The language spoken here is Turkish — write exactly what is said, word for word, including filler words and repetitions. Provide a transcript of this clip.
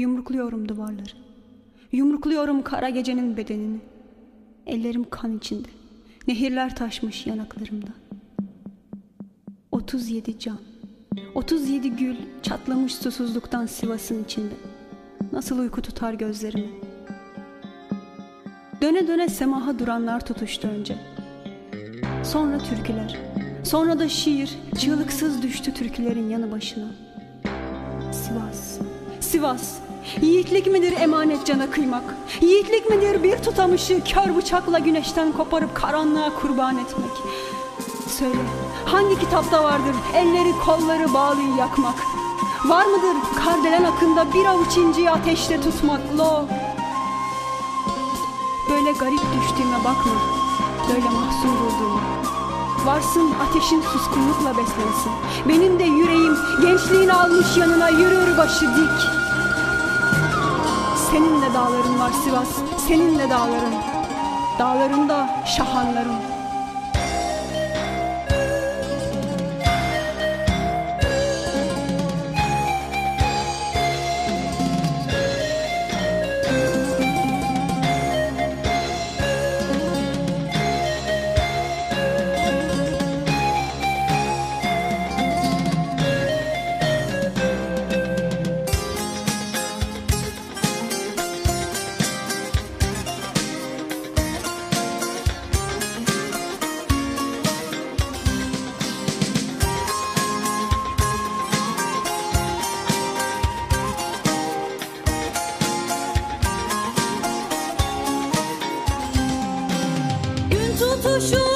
Yumrukluyorum duvarları. Yumrukluyorum kara gecenin bedenini. Ellerim kan içinde. Nehirler taşmış yanaklarımda. Otuz yedi can, otuz yedi gül çatlamış susuzluktan Sivas'ın içinde. Nasıl uyku tutar gözlerimi. Döne döne semaha duranlar tutuştu önce. Sonra türküler, sonra da şiir çığlıksız düştü türkülerin yanı başına. Sivas, Sivas, yiğitlik midir emanet cana kıymak? Yiğitlik midir bir tutamışı kör bıçakla güneşten koparıp karanlığa kurban etmek? Söyle, hangi kitapta vardır elleri kolları bağlıyı yakmak? Var mıdır kardelen akında bir avuç inciyi ateşte tutmak? Lo! Böyle garip düştüğüme bakma, böyle mahzun durduğuma. Varsın ateşin suskunlukla beslensin. Benim de yüreğim gençliğini almış yanına yürür başı dik. Senin de dağların var Sivas, senin de dağların. Dağlarında şahanların. Tutuşu